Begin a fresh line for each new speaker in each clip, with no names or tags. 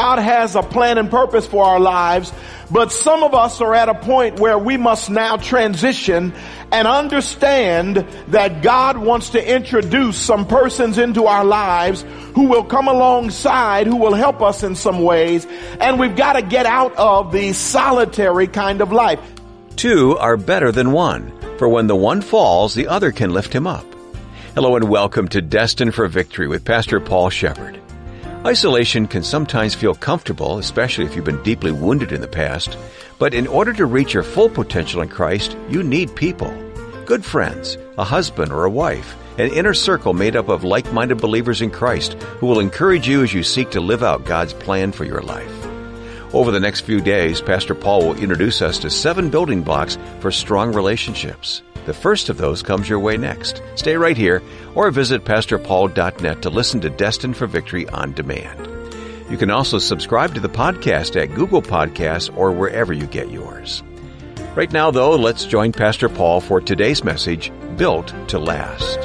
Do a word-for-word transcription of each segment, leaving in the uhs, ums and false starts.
God has a plan and purpose for our lives, but some of us are at a point where we must now transition and understand that God wants to introduce some persons into our lives who will come alongside, who will help us in some ways, and we've got to get out of the solitary kind of life.
Two are better than one, for when the one falls, the other can lift him up. Hello and welcome to Destined for Victory with Pastor Paul Shepard. Isolation can sometimes feel comfortable, especially if you've been deeply wounded in the past. But in order to reach your full potential in Christ, you need people. Good friends, a husband or a wife, an inner circle made up of like-minded believers in Christ who will encourage you as you seek to live out God's plan for your life. Over the next few days, Pastor Paul will introduce us to seven building blocks for strong relationships. The first of those comes your way next. Stay right here or visit pastor paul dot net to listen to Destined for Victory on demand. You can also subscribe to the podcast at Google Podcasts or wherever you get yours. Right now, though, let's join Pastor Paul for today's message, Built to Last.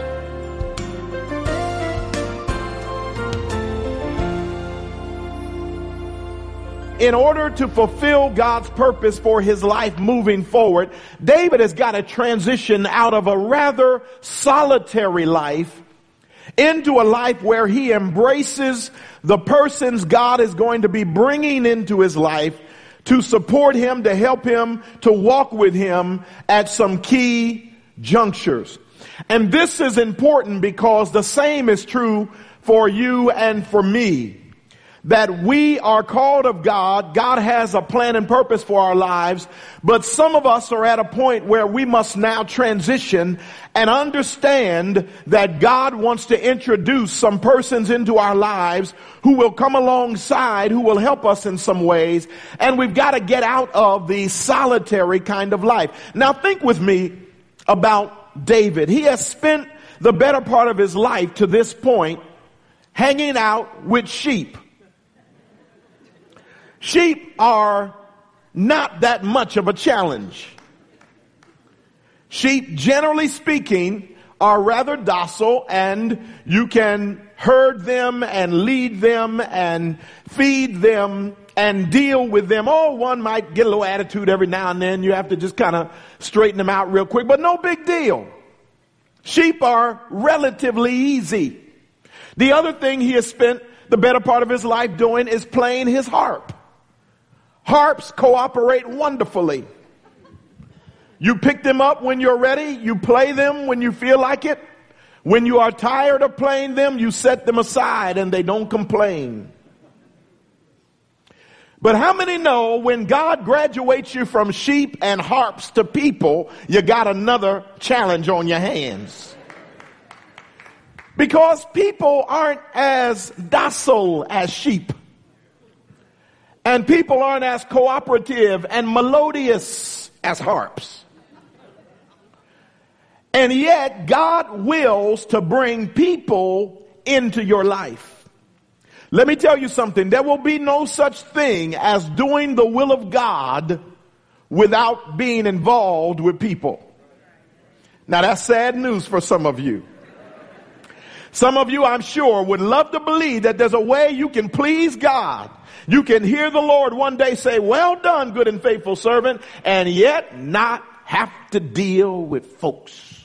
In order to fulfill God's purpose for his life moving forward, David has got to transition out of a rather solitary life into a life where he embraces the persons God is going to be bringing into his life to support him, to help him, to walk with him at some key junctures. And this is important because the same is true for you and for me. That we are called of God. God has a plan and purpose for our lives, but some of us are at a point where we must now transition and understand that God wants to introduce some persons into our lives who will come alongside, who will help us in some ways, and we've got to get out of the solitary kind of life. Now think with me about David. He has spent the better part of his life to this point hanging out with sheep. Sheep are not that much of a challenge. Sheep, generally speaking, are rather docile, and you can herd them and lead them and feed them and deal with them. Oh, one might get a little attitude every now and then. You have to just kind of straighten them out real quick, but no big deal. Sheep are relatively easy. The other thing he has spent the better part of his life doing is playing his harp. Harps cooperate wonderfully. You pick them up when you're ready. You play them when you feel like it. When you are tired of playing them, you set them aside and they don't complain. But how many know when God graduates you from sheep and harps to people, you got another challenge on your hands? Because people aren't as docile as sheep. And people aren't as cooperative and melodious as harps. And yet God wills to bring people into your life. Let me tell you something. There will be no such thing as doing the will of God without being involved with people. Now that's sad news for some of you. Some of you, I'm sure, would love to believe that there's a way you can please God. You can hear the Lord one day say, well done, good and faithful servant, and yet not have to deal with folks.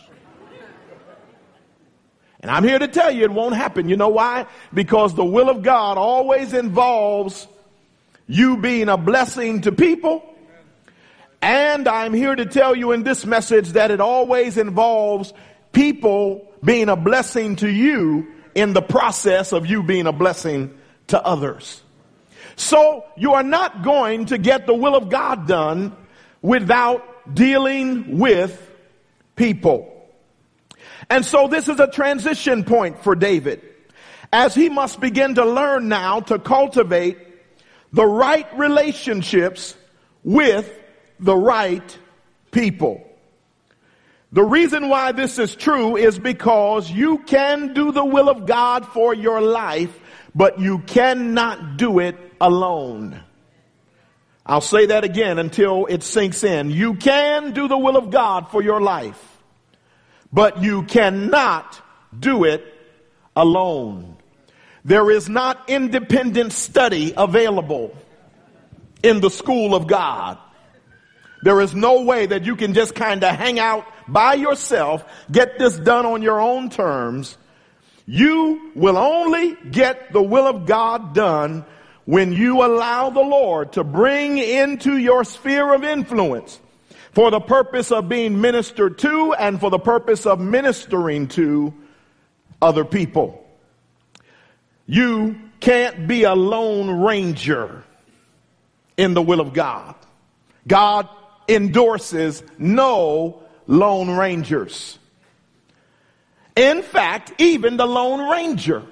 And I'm here to tell you it won't happen. You know why? Because the will of God always involves you being a blessing to people. And I'm here to tell you in this message that it always involves people being a blessing to you in the process of you being a blessing to others. So you are not going to get the will of God done without dealing with people. And so this is a transition point for David, as he must begin to learn now to cultivate the right relationships with the right people. The reason why this is true is because you can do the will of God for your life, but you cannot do it alone. I'll say that again until it sinks in. You can do the will of God for your life, but you cannot do it alone. There is not independent study available in the school of God. There is no way that you can just kind of hang out by yourself, get this done on your own terms. You will only get the will of God done when you allow the Lord to bring into your sphere of influence for the purpose of being ministered to and for the purpose of ministering to other people. You can't be a lone ranger in the will of God. God endorses no lone rangers. In fact, even the Lone Ranger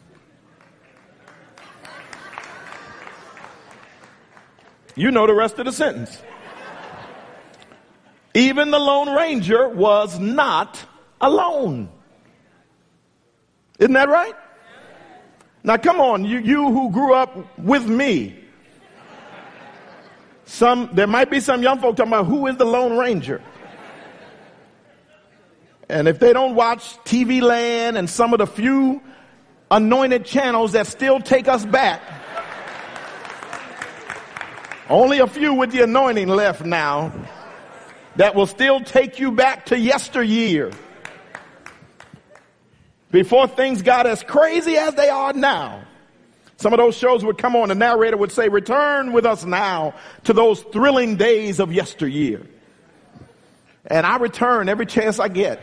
you know the rest of the sentence. Even the Lone Ranger was not alone. Isn't that right? Now come on, you, you who grew up with me. Some, there might be some young folk talking about who is the Lone Ranger. And if they don't watch T V Land and some of the few anointed channels that still take us back, only a few with the anointing left now that will still take you back to yesteryear, before things got as crazy as they are now. Some of those shows would come on, the narrator would say, return with us now to those thrilling days of yesteryear. And I return every chance I get.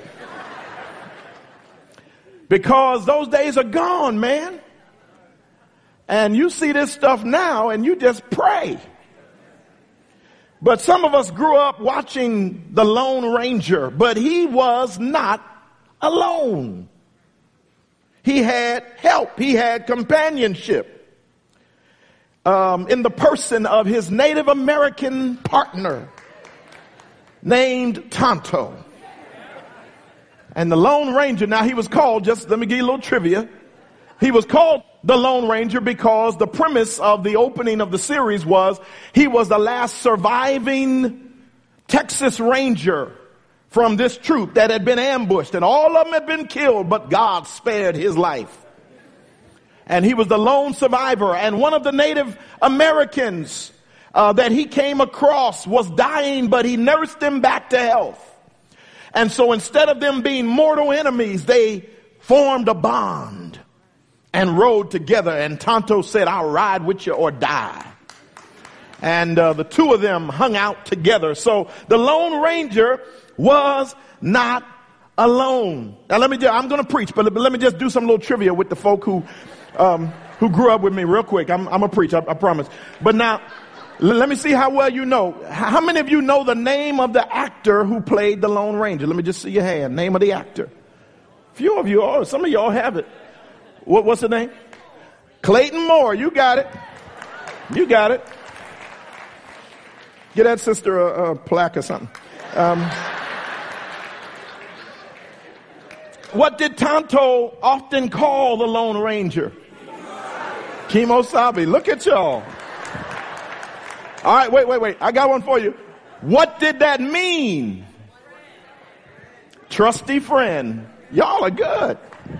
Because those days are gone, man. And you see this stuff now and you just pray. But some of us grew up watching the Lone Ranger, but he was not alone. He had help. He had companionship um, in the person of his Native American partner named Tonto. And the Lone Ranger, now he was called, just let me give you a little trivia. He was called the Lone Ranger because the premise of the opening of the series was he was the last surviving Texas Ranger from this troop that had been ambushed, and all of them had been killed, but God spared his life. And he was the lone survivor, and one of the Native Americans uh, that he came across was dying, but he nursed him back to health. And so instead of them being mortal enemies, they formed a bond and rode together. And Tonto said, I'll ride with you or die. And uh, the two of them hung out together. So the Lone Ranger was not alone. Now let me just, I'm going to preach, but let me just do some little trivia with the folk who, um, who grew up with me real quick. I'm, I'm going to preach, I, I promise. But now, let me see how well you know. How many of you know the name of the actor who played the Lone Ranger? Let me just see your hand. Name of the actor. A few of you, oh, some of y'all have it. What, what's the name? Clayton Moore. You got it. You got it. Get that sister a, a plaque or something. Um, what did Tonto often call the Lone Ranger? Kemosabe. Look at y'all. All right, wait, wait, wait. I got one for you. What did that mean? Trusty friend. Y'all are good.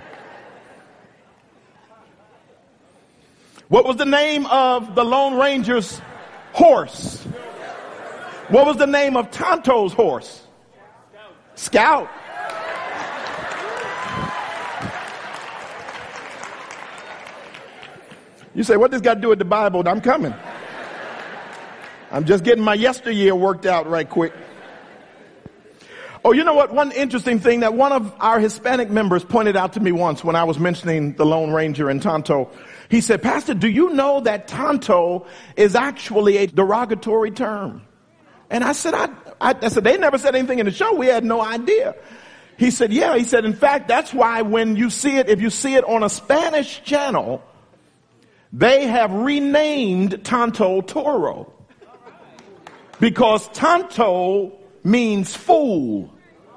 What was the name of the Lone Ranger's horse? What was the name of Tonto's horse? Scout. You say, what does this got to do with the Bible? I'm coming. I'm just getting my yesteryear worked out right quick. Oh, you know what? One interesting thing that one of our Hispanic members pointed out to me once when I was mentioning the Lone Ranger and Tonto. He said, Pastor, do you know that Tonto is actually a derogatory term? And I said, I, I, I said, they never said anything in the show. We had no idea. He said, yeah. He said, in fact, that's why when you see it, if you see it on a Spanish channel, they have renamed Tonto Toro. Because Tonto means fool.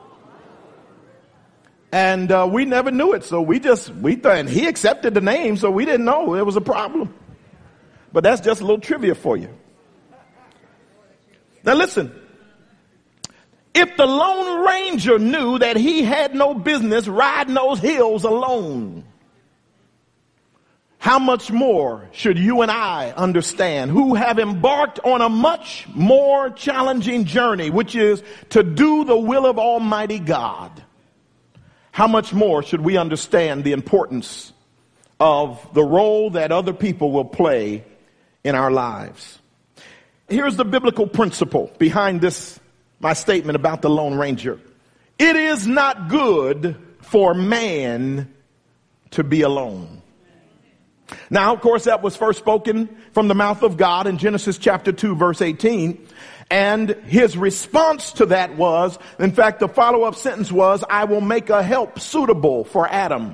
And uh, we never knew it. So we just, we thought, and he accepted the name, so we didn't know there was a problem. But that's just a little trivia for you. Now listen. If the Lone Ranger knew that he had no business riding those hills alone, how much more should you and I understand, who have embarked on a much more challenging journey, which is to do the will of Almighty God? How much more should we understand the importance of the role that other people will play in our lives? Here's the biblical principle behind this, my statement about the Lone Ranger. It is not good for man to be alone. Now, of course, that was first spoken from the mouth of God in Genesis chapter two, verse eighteen. And his response to that was, in fact, the follow-up sentence was, I will make a help suitable for Adam.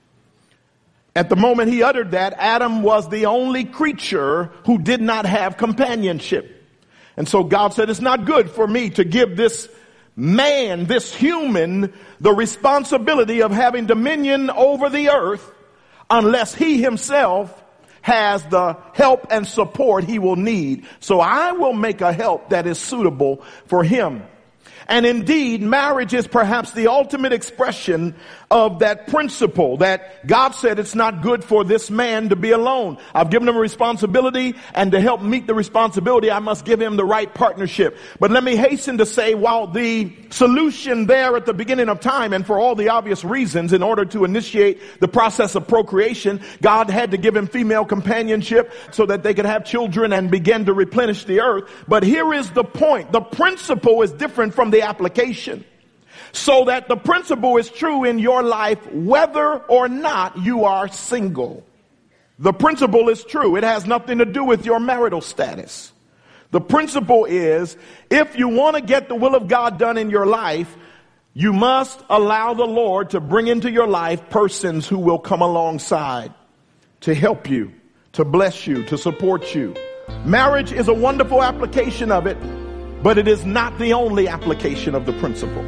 At the moment he uttered that, Adam was the only creature who did not have companionship. And so God said, it's not good for me to give this man, this human, the responsibility of having dominion over the earth unless he himself has the help and support he will need. So I will make a help that is suitable for him. And indeed, marriage is perhaps the ultimate expression of that principle that God said it's not good for this man to be alone. I've given him a responsibility, and to help meet the responsibility, I must give him the right partnership. But let me hasten to say, while the solution there at the beginning of time, and for all the obvious reasons, in order to initiate the process of procreation, God had to give him female companionship so that they could have children and begin to replenish the earth. But here is the point. The principle is different from the application. So that the principle is true in your life whether or not you are single. The principle is true. It has nothing to do with your marital status. The principle is, if you want to get the will of God done in your life, you must allow the Lord to bring into your life persons who will come alongside to help you, to bless you, to support you. Marriage is a wonderful application of it, but it is not the only application of the principle.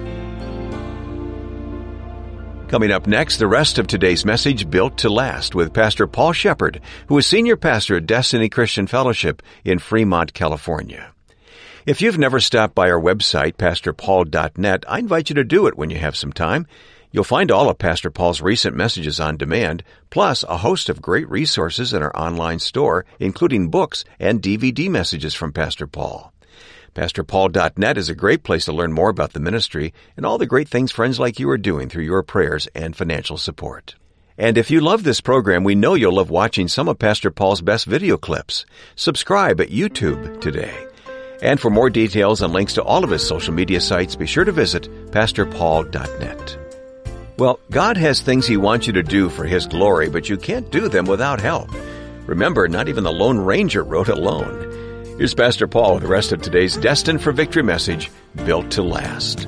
Coming up next, the rest of today's message, Built to Last, with Pastor Paul Shepard, who is Senior Pastor at Destiny Christian Fellowship in Fremont, California. If you've never stopped by our website, pastor paul dot net, I invite you to do it when you have some time. You'll find all of Pastor Paul's recent messages on demand, plus a host of great resources in our online store, including books and D V D messages from Pastor Paul. pastor paul dot net is a great place to learn more about the ministry and all the great things friends like you are doing through your prayers and financial support. And if you love this program, we know you'll love watching some of Pastor Paul's best video clips. Subscribe at YouTube today. And for more details and links to all of his social media sites, be sure to visit pastor paul dot net. Well, God has things He wants you to do for His glory, but you can't do them without help. Remember, not even the Lone Ranger wrote alone. Here's Pastor Paul with the rest of today's Destined for Victory message, Built to Last.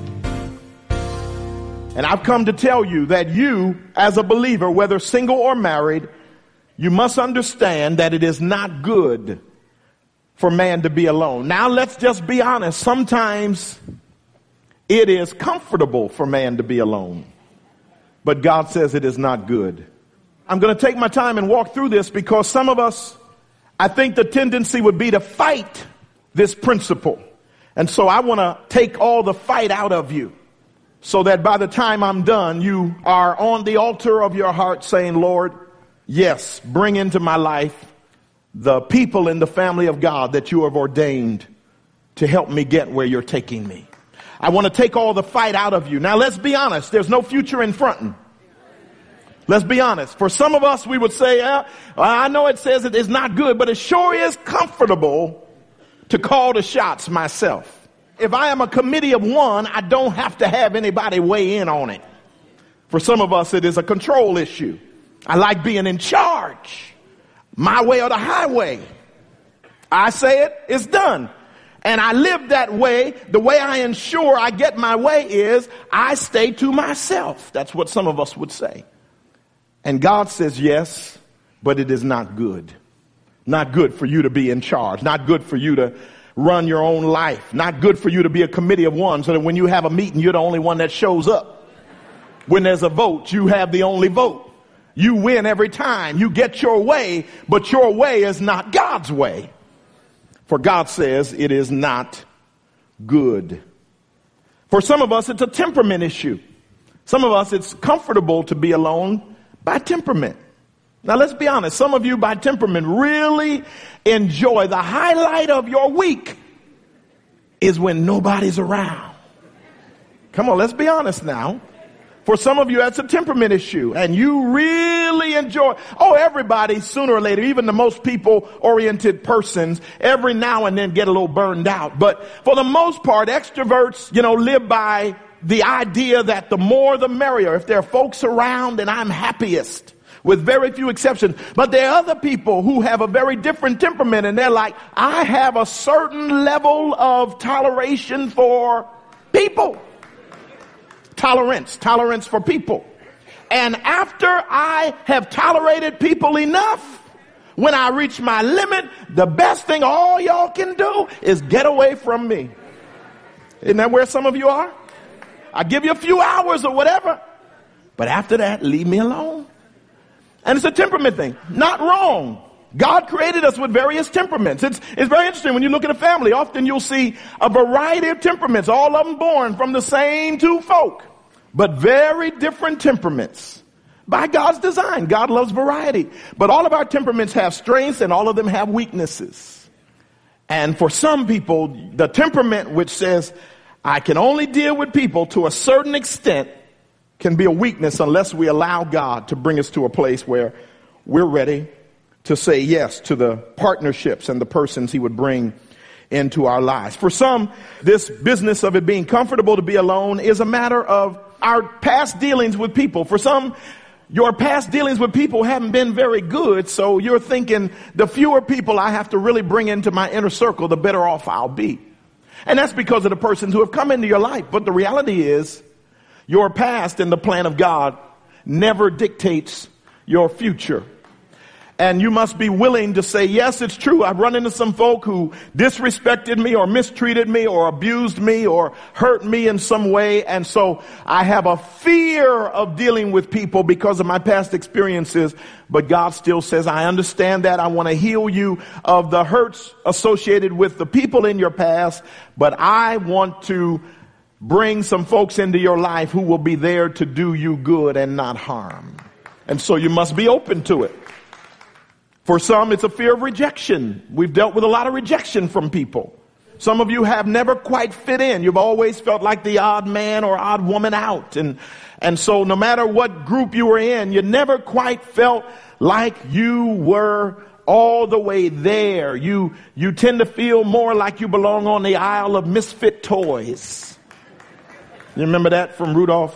And I've come to tell you that you, as a believer, whether single or married, you must understand that it is not good for man to be alone. Now, let's just be honest. Sometimes it is comfortable for man to be alone, but God says it is not good. I'm going to take my time and walk through this because some of us, I think the tendency would be to fight this principle. And so I want to take all the fight out of you so that by the time I'm done, you are on the altar of your heart saying, Lord, yes, bring into my life the people in the family of God that you have ordained to help me get where you're taking me. I want to take all the fight out of you. Now, let's be honest. There's no future in fronting. Let's be honest. For some of us, we would say, uh, I know it says it is not good, but it sure is comfortable to call the shots myself. If I am a committee of one, I don't have to have anybody weigh in on it. For some of us, it is a control issue. I like being in charge. My way or the highway. I say it, it's done. And I live that way. The way I ensure I get my way is I stay to myself. That's what some of us would say. And God says, yes, but it is not good. Not good for you to be in charge. Not good for you to run your own life. Not good for you to be a committee of one so that when you have a meeting, you're the only one that shows up. When there's a vote, you have the only vote. You win every time. You get your way, but your way is not God's way. For God says it is not good. For some of us, it's a temperament issue. Some of us, it's comfortable to be alone by temperament. Now let's be honest. Some of you by temperament really enjoy the highlight of your week is when nobody's around. Come on, let's be honest now. For some of you, that's a temperament issue, and you really enjoy, oh, everybody, sooner or later, even the most people-oriented persons, every now and then get a little burned out. But for the most part, extroverts, you know, live by the idea that the more the merrier. If there are folks around, then I'm happiest, with very few exceptions. But there are other people who have a very different temperament, and they're like, I have a certain level of toleration for people. Tolerance, tolerance for people. And after I have tolerated people enough, when I reach my limit, the best thing all y'all can do is get away from me. Isn't that where some of you are? I give you a few hours or whatever, but after that, leave me alone. And it's a temperament thing. Not wrong. God created us with various temperaments. It's, it's very interesting when you look at a family. Often you'll see a variety of temperaments, all of them born from the same two folk, but very different temperaments. By God's design, God loves variety. But all of our temperaments have strengths and all of them have weaknesses. And for some people, the temperament which says, I can only deal with people to a certain extent, can be a weakness unless we allow God to bring us to a place where we're ready to say yes to the partnerships and the persons he would bring into our lives. For some, this business of it being comfortable to be alone is a matter of our past dealings with people. For some, your past dealings with people haven't been very good, so you're thinking the fewer people I have to really bring into my inner circle, the better off I'll be. And that's because of the persons who have come into your life. But the reality is, your past in the plan of God never dictates your future. And you must be willing to say, yes, it's true. I've run into some folk who disrespected me or mistreated me or abused me or hurt me in some way. And so I have a fear of dealing with people because of my past experiences. But God still says, I understand that. I want to heal you of the hurts associated with the people in your past. But I want to bring some folks into your life who will be there to do you good and not harm. And so you must be open to it. For some, it's a fear of rejection. We've dealt with a lot of rejection from people. Some of you have never quite fit in. You've always felt like the odd man or odd woman out. And, and so no matter what group you were in, you never quite felt like you were all the way there. You, you tend to feel more like you belong on the aisle of misfit toys. You remember that from Rudolph?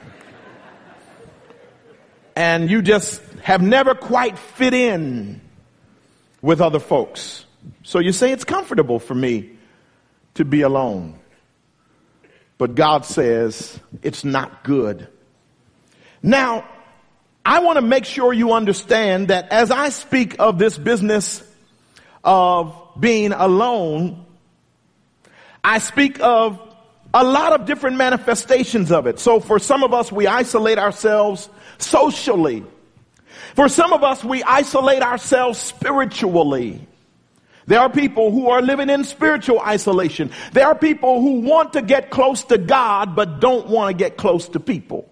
And you just have never quite fit in with other folks. So you say, it's comfortable for me to be alone. But God says it's not good. Now, I want to make sure you understand that as I speak of this business of being alone, I speak of a lot of different manifestations of it. So for some of us, we isolate ourselves socially. For some of us, we isolate ourselves spiritually. There are people who are living in spiritual isolation. There are people who want to get close to God, but don't want to get close to people.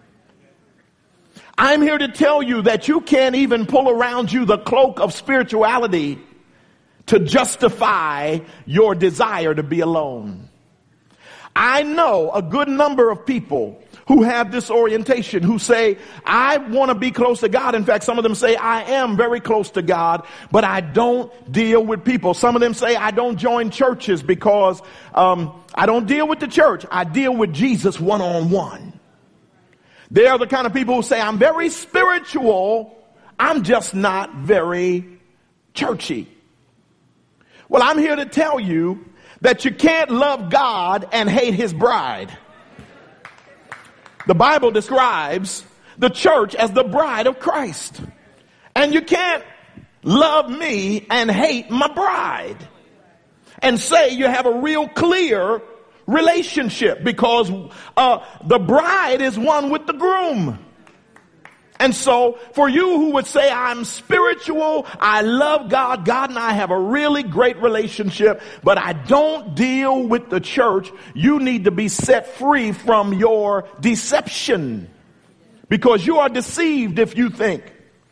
I'm here to tell you that you can't even pull around you the cloak of spirituality to justify your desire to be alone. I know a good number of people who have this orientation, who say, I want to be close to God. In fact, some of them say, I am very close to God, but I don't deal with people. Some of them say, I don't join churches because um, I don't deal with the church. I deal with Jesus one-on-one. They are the kind of people who say, I'm very spiritual. I'm just not very churchy. Well, I'm here to tell you that you can't love God and hate his bride. The Bible describes the church as the bride of Christ. And you can't love me and hate my bride and say you have a real clear relationship, because uh, the bride is one with the groom. And so for you who would say, I'm spiritual, I love God, God and I have a really great relationship, but I don't deal with the church, you need to be set free from your deception, because you are deceived if you think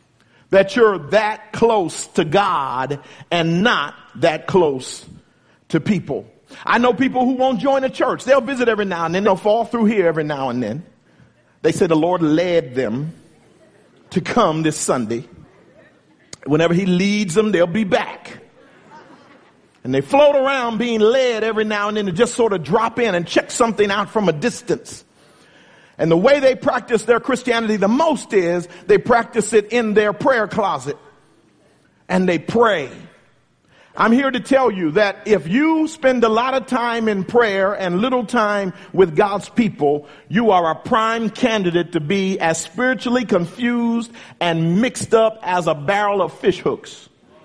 that you're that close to God and not that close to people. I know people who won't join a church. They'll visit every now and then. They'll fall through here every now and then. They say the Lord led them to come this Sunday. Whenever he leads them, they'll be back. And they float around being led every now and then to just sort of drop in and check something out from a distance. And the way they practice their Christianity the most is they practice it in their prayer closet. And they pray. I'm here to tell you that if you spend a lot of time in prayer and little time with God's people, you are a prime candidate to be as spiritually confused and mixed up as a barrel of fish hooks.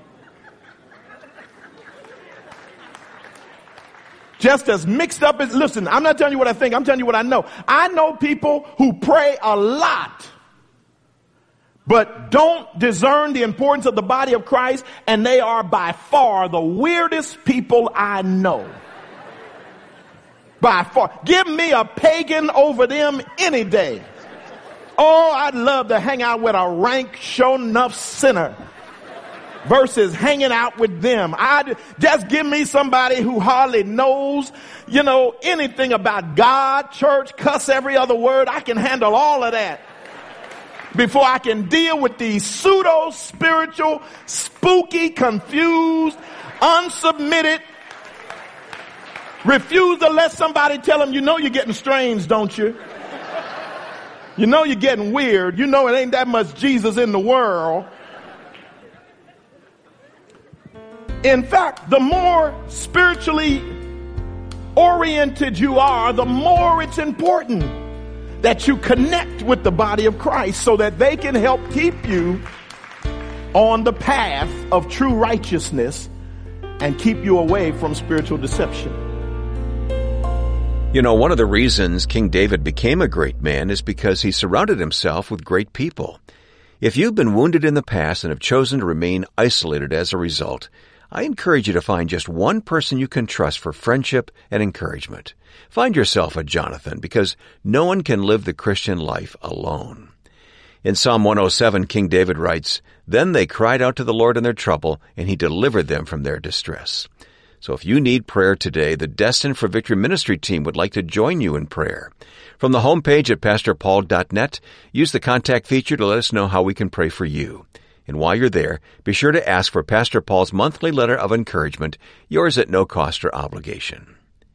Just as mixed up as, listen, I'm not telling you what I think, I'm telling you what I know. I know people who pray a lot, but don't discern the importance of the body of Christ, and they are by far the weirdest people I know. By far. Give me a pagan over them any day. Oh, I'd love to hang out with a rank, show-enough sinner versus hanging out with them. I'd just give me somebody who hardly knows, you know, anything about God, church, cuss every other word. I can handle all of that before I can deal with these pseudo-spiritual, spooky, confused, unsubmitted, refuse to let somebody tell them, you know you're getting strange, don't you? You know you're getting weird. You know it ain't that much Jesus in the world. In fact, the more spiritually oriented you are, the more it's important that you connect with the body of Christ so that they can help keep you on the path of true righteousness and keep you away from spiritual deception.
You know, one of the reasons King David became a great man is because he surrounded himself with great people. If you've been wounded in the past and have chosen to remain isolated as a result, I encourage you to find just one person you can trust for friendship and encouragement. Find yourself a Jonathan, because no one can live the Christian life alone. In Psalm one oh seven, King David writes, "Then they cried out to the Lord in their trouble, and he delivered them from their distress." So if you need prayer today, the Destined for Victory ministry team would like to join you in prayer. From the homepage at pastor paul dot net, use the contact feature to let us know how we can pray for you. And while you're there, be sure to ask for Pastor Paul's monthly letter of encouragement, yours at no cost or obligation.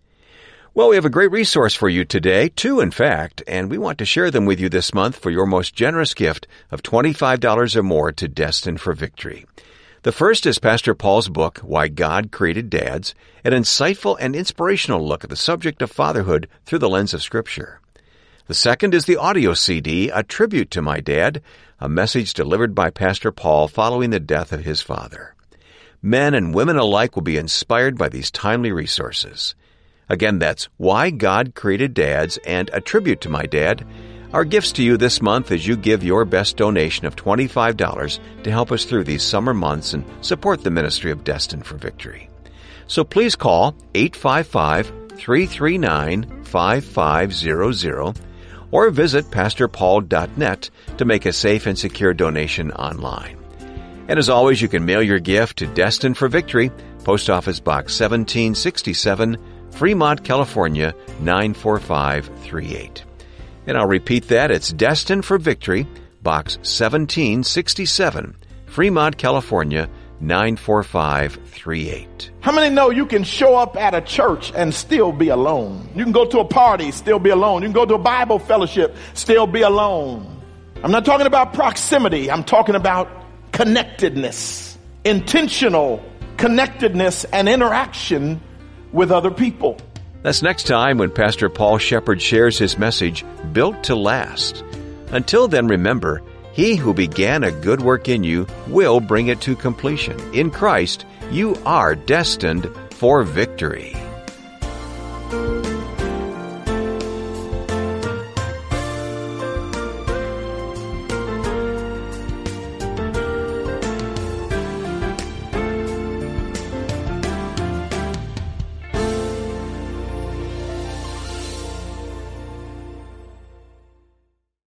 Well, we have a great resource for you today, two in fact, and we want to share them with you this month for your most generous gift of twenty-five dollars or more to Destined for Victory. The first is Pastor Paul's book, Why God Created Dads, an insightful and inspirational look at the subject of fatherhood through the lens of Scripture. The second is the audio C D, A Tribute to My Dad, a message delivered by Pastor Paul following the death of his father. Men and women alike will be inspired by these timely resources. Again, that's Why God Created Dads and A Tribute to My Dad, our gifts to you this month as you give your best donation of twenty-five dollars to help us through these summer months and support the ministry of Destined for Victory. So please call eight five five, three three nine, five five zero zero or visit pastor paul dot net to make a safe and secure donation online. And as always, you can mail your gift to Destined for Victory, Post Office Box seventeen sixty-seven, Fremont, California, nine four five three eight. And I'll repeat that. It's Destined for Victory, Box seventeen sixty-seven, Fremont, California, nine four five three eight.
How many know you can show up at a church and still be alone? You can go to a party, still be alone. You can go to a Bible fellowship, still be alone. I'm not talking about proximity. I'm talking about connectedness, intentional connectedness and interaction with other people.
That's next time when Pastor Paul Shepard shares his message, Built to Last. Until then, remember, he who began a good work in you will bring it to completion. In Christ, you are destined for victory.